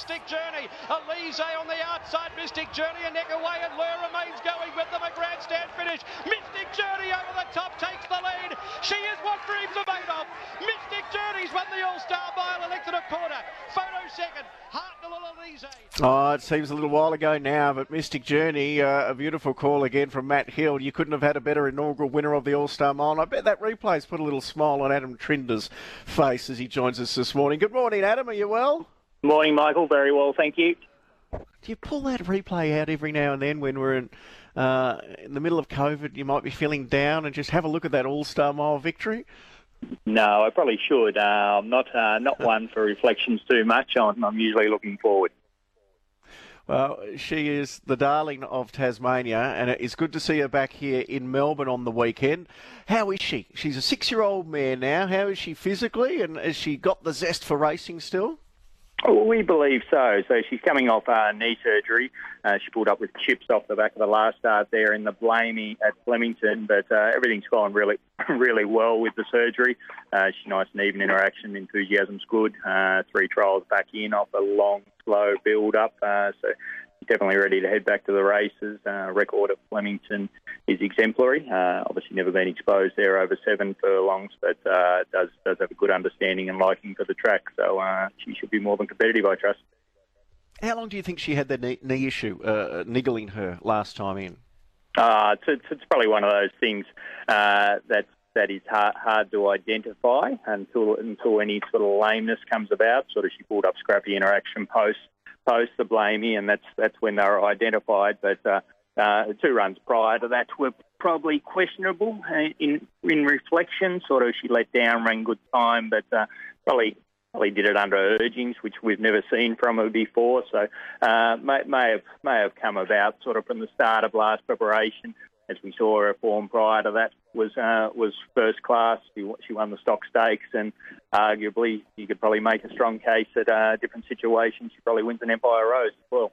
Mystic Journey. Elise on the outside, Mystic Journey a neck away, and Lure remains going with them. A grandstand finish. Mystic Journey over the top takes the lead. She is what dreams are made of. Mystic Journey's won the All-Star Mile, elected a quarter. Photo second. Hartnell Elise. Oh, it seems a little while ago now, but Mystic Journey, a beautiful call again from Matt Hill. You couldn't have had a better inaugural winner of the All-Star Mile. And I bet that replay's put a little smile on Adam Trinder's face as he joins us this morning. Good morning, Adam. Are you well? Morning, Michael. Very well, thank you. Do you pull that replay out every now and then when we're in the middle of COVID? You might be feeling down and just have a look at that All-Star Mile victory? No, I probably should. I'm not one for reflections too much. I'm usually looking forward. Well, she is the darling of Tasmania, and it is good to see her back here in Melbourne on the weekend. How is she? She's a 6-year-old mare now. How is she physically, and has she got the zest for racing still? Well, we believe so. So she's coming off knee surgery. She pulled up with chips off the back of the last start there in the Blamey at Flemington, but everything's gone really, really well with the surgery. She's nice and even in her action. Enthusiasm's good. 3 trials back in off a long, slow build-up. So she's definitely ready to head back to the races. Record at Flemington is exemplary. Obviously never been exposed there over 7 furlongs, but does have a good understanding and liking for the track. So she should be more than competitive, I trust. How long do you think she had the knee issue niggling her last time in? It's probably one of those things that is hard to identify until any sort of lameness comes about. Sort of she pulled up scrappy interaction post the Blamey, and that's when they were identified. But 2 runs prior to that were probably questionable in reflection. Sort of she let down, ran good time, but probably did it under urgings, which we've never seen from her before. So may have come about sort of from the start of last preparation. As we saw, her form prior to that was first class. She won the Stock Stakes, and arguably you could probably make a strong case at different situations. She probably wins an Empire Rose as well.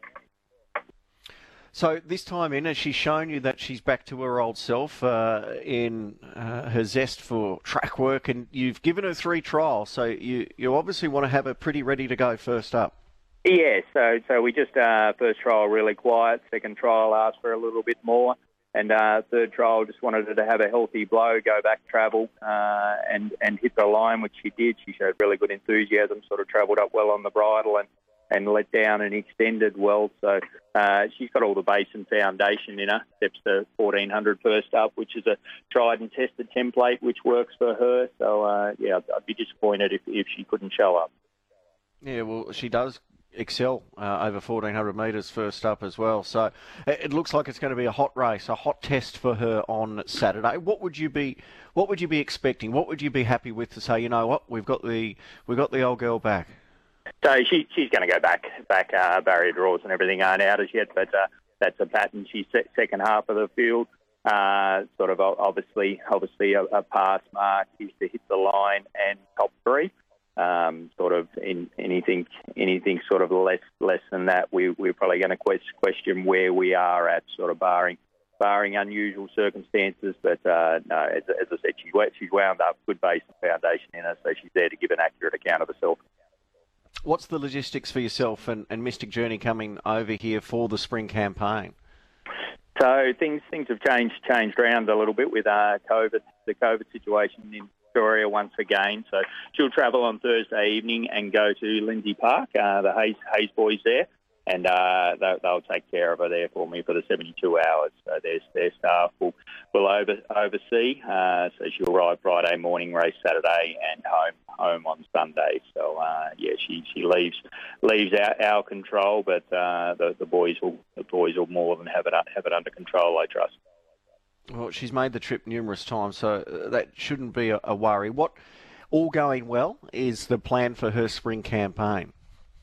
So this time in, has she shown you that she's back to her old self in her zest for track work? And you've given her 3 trials, so you obviously want to have her pretty ready to go first up. Yeah, so we just first trial really quiet, second trial asked for a little bit more, and third trial just wanted her to have a healthy blow, go back, travel, and hit the line, which she did. She showed really good enthusiasm, sort of travelled up well on the bridle and let down and extended well. So she's got all the base and foundation in her. Steps to 1400 first up, which is a tried and tested template, which works for her. So, I'd be disappointed if she couldn't show up. Yeah, well, she does excel over 1400 metres first up as well. So it looks like it's going to be a hot race, a hot test for her on Saturday. What would you be expecting? What would you be happy with to say, you know what, we've got the old girl back? So she's going to go back. Barrier draws and everything aren't out as yet, but that's a pattern. She's second half of the field. Sort of obviously a pass mark is to hit the line and top 3. Sort of in anything sort of less than that, we're probably going to question where we are at, sort of barring unusual circumstances. But no, as I said, she's wound up good base and foundation in her, so she's there to give an accurate account of herself. What's the logistics for yourself and Mystic Journey coming over here for the spring campaign? So things have changed around a little bit with the COVID situation in Victoria once again. So she'll travel on Thursday evening and go to Lindsay Park, the Hayes boys there, and they'll take care of her there for me for the 72 hours. So their staff will oversee. So she'll ride Friday morning, race Saturday, and home on Sunday. So she leaves our control, but the boys will more than have it under control, I trust. Well, she's made the trip numerous times, so that shouldn't be a worry. What, all going well, is the plan for her spring campaign?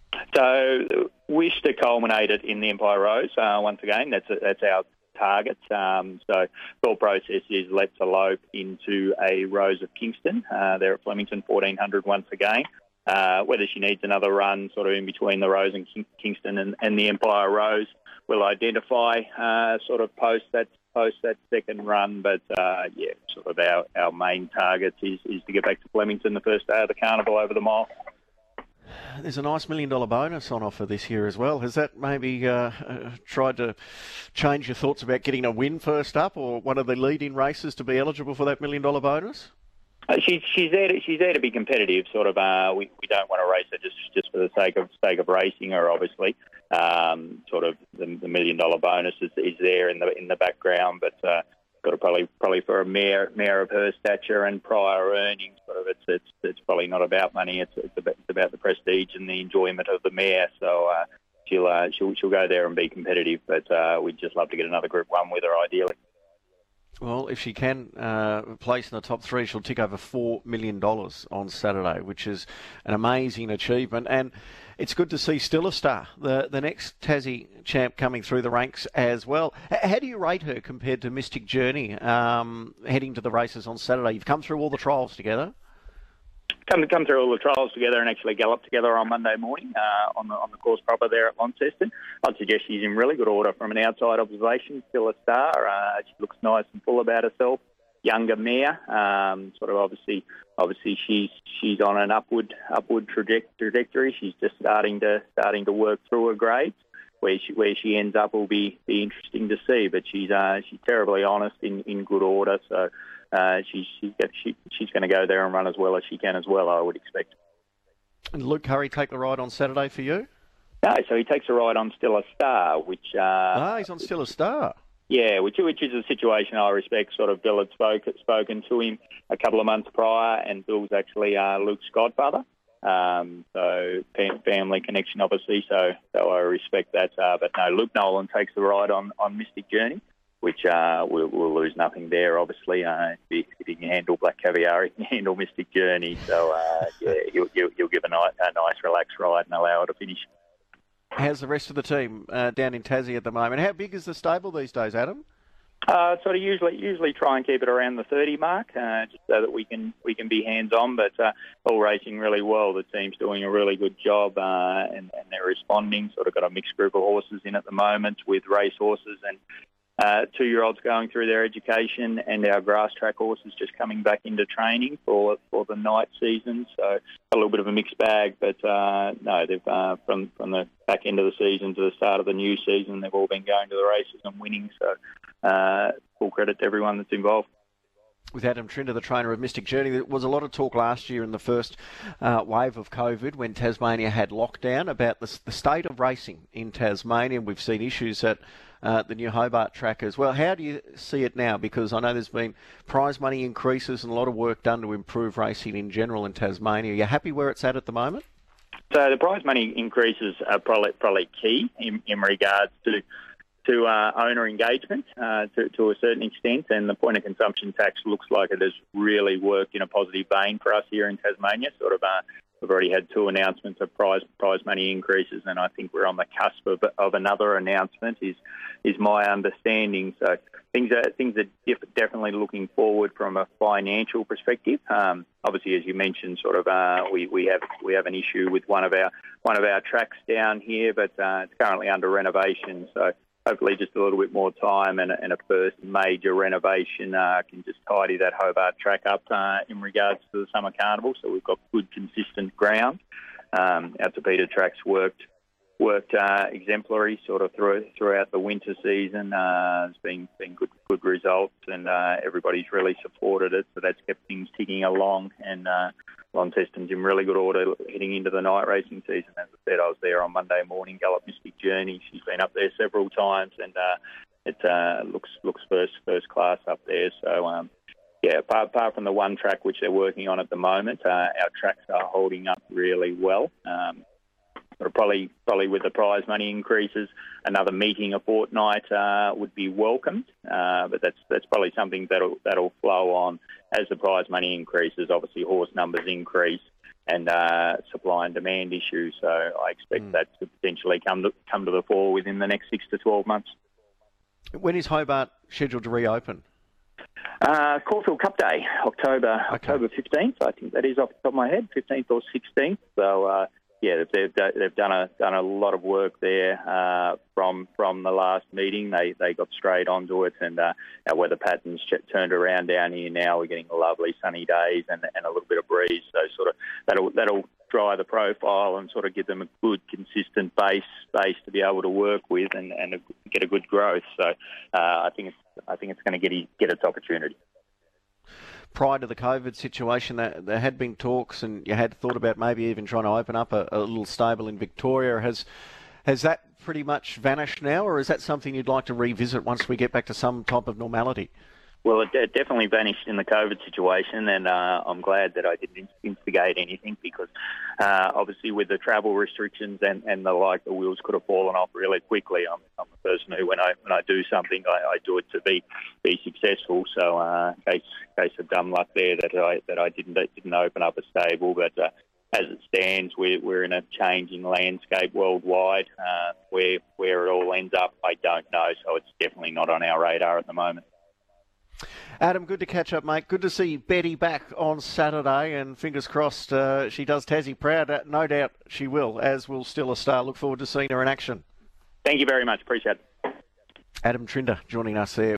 So, wish to culminate it in the Empire Rose. Once again, that's our target. So, thought process is let's elope into a Rose of Kingston. There at Flemington, 1400 once again. Whether she needs another run sort of in between the Rose and Kingston and the Empire Rose, we'll identify sort of post that second run. But sort of our main target is to get back to Flemington the first day of the carnival over the mile. There's a nice $1 million bonus on offer this year as well. Has that maybe tried to change your thoughts about getting a win first up, or one of the lead-in races to be eligible for that $1 million bonus? She's there to be competitive. Sort of, we don't want to race her just for the sake of racing her. Obviously, sort of the $1 million bonus is there in the background, but sort of probably for a mare of her stature and prior earnings, sort of it's probably not about money. It's about the prestige and the enjoyment of the mare. So she'll go there and be competitive, but we'd just love to get another Group 1 with her, ideally. Well, if she can place in the top 3, she'll tick over $4 million on Saturday, which is an amazing achievement. And it's good to see Still a Star, the next Tassie champ, coming through the ranks as well. How do you rate her compared to Mystic Journey heading to the races on Saturday? You've come through all the trials together. Come through all the trials together and actually gallop together on Monday morning on the course proper there at Launceston. I'd suggest she's in really good order from an outside observation. Still a Star. She looks nice and full about herself. Younger mare. Sort of obviously she's on an upward trajectory. She's just starting to work through her grades. Where she ends up will be interesting to see. But she's terribly honest, in good order. So. She's going to go there and run as well as she can as well, I would expect. And Luke Curry take the ride on Saturday for you? No, so he takes a ride on Still a Star, which... he's on Still a Star. Yeah, which is a situation I respect. Sort of Bill had spoken to him a couple of months prior, and Bill's actually Luke's godfather. So family connection, obviously, so I respect that. But no, Luke Nolan takes the ride on Mystic Journey, which we'll lose nothing there, obviously. If he can handle Black Caviar, he can handle Mystic Journey. So, he'll give a nice, relaxed ride and allow her to finish. How's the rest of the team down in Tassie at the moment? How big is the stable these days, Adam? Sort of usually try and keep it around the 30 mark, just so that we can be hands-on, but all racing really well. The team's doing a really good job, and they're responding. Sort of got a mixed group of horses in at the moment, with race horses and 2-year-olds going through their education, and our grass track horses just coming back into training for the night season. So a little bit of a mixed bag, but no, they've from the back end of the season to the start of the new season, they've all been going to the races and winning. So full credit to everyone that's involved. With Adam Trinder, the trainer of Mystic Journey, there was a lot of talk last year in the first wave of COVID, when Tasmania had lockdown, about the state of racing in Tasmania. We've seen issues at the new Hobart track as well. How do you see it now? Because I know there's been prize money increases and a lot of work done to improve racing in general in Tasmania. Are you happy where it's at the moment? So the prize money increases are probably key in regards to owner engagement to a certain extent, and the point of consumption tax looks like it has really worked in a positive vein for us here in Tasmania. Sort of, we've already had 2 announcements of prize money increases, and I think we're on the cusp of another announcement. Is my understanding. So things are definitely looking forward from a financial perspective. Obviously, as you mentioned, sort of we have an issue with one of our tracks down here, but it's currently under renovation. So hopefully just a little bit more time and a first major renovation can just tidy that Hobart track up in regards to the Summer Carnival. So we've got good, consistent ground. Our Tapeta track's worked exemplary sort of throughout the winter season. It's been good results, and everybody's really supported it. So that's kept things ticking along, and Launceston's in really good order heading into the night racing season. As I said, I was there on Monday morning, Gallop Mystic Journey. She's been up there several times, and it looks first class up there. So apart from the one track which they're working on at the moment, our tracks are holding up really well. Probably with the prize money increases, another meeting a fortnight would be welcomed. But that's probably something that'll flow on as the prize money increases. Obviously, horse numbers increase, and supply and demand issues. So I expect that to potentially come to the fore within the next 6 to 12 months. When is Hobart scheduled to reopen? Caulfield Cup Day, October 15th. I think that is off the top of my head, 15th or 16th. So. They've done a lot of work there from the last meeting. They got straight onto it, and our weather patterns turned around down here now. We're getting lovely sunny days and a little bit of breeze. So sort of dry the profile and sort of give them a good, consistent base to be able to work with and get a good growth. So I think it's going to get its opportunity. Prior to the COVID situation, there had been talks, and you had thought about maybe even trying to open up a little stable in Victoria. Has that pretty much vanished now, or is that something you'd like to revisit once we get back to some type of normality? Well, it definitely vanished in the COVID situation, and I'm glad that I didn't instigate anything because obviously with the travel restrictions and the like, the wheels could have fallen off really quickly. I'm a person who, when I do something, I do it to be successful. So, case of dumb luck there that I didn't open up a stable, but. As it stands, we're in a changing landscape worldwide. Where it all ends up, I don't know. So it's definitely not on our radar at the moment. Adam, good to catch up, mate. Good to see Betty back on Saturday, and fingers crossed she does Tassie proud. No doubt she will, as will Still a Star. Look forward to seeing her in action. Thank you very much. Appreciate it. Adam Trinder joining us there.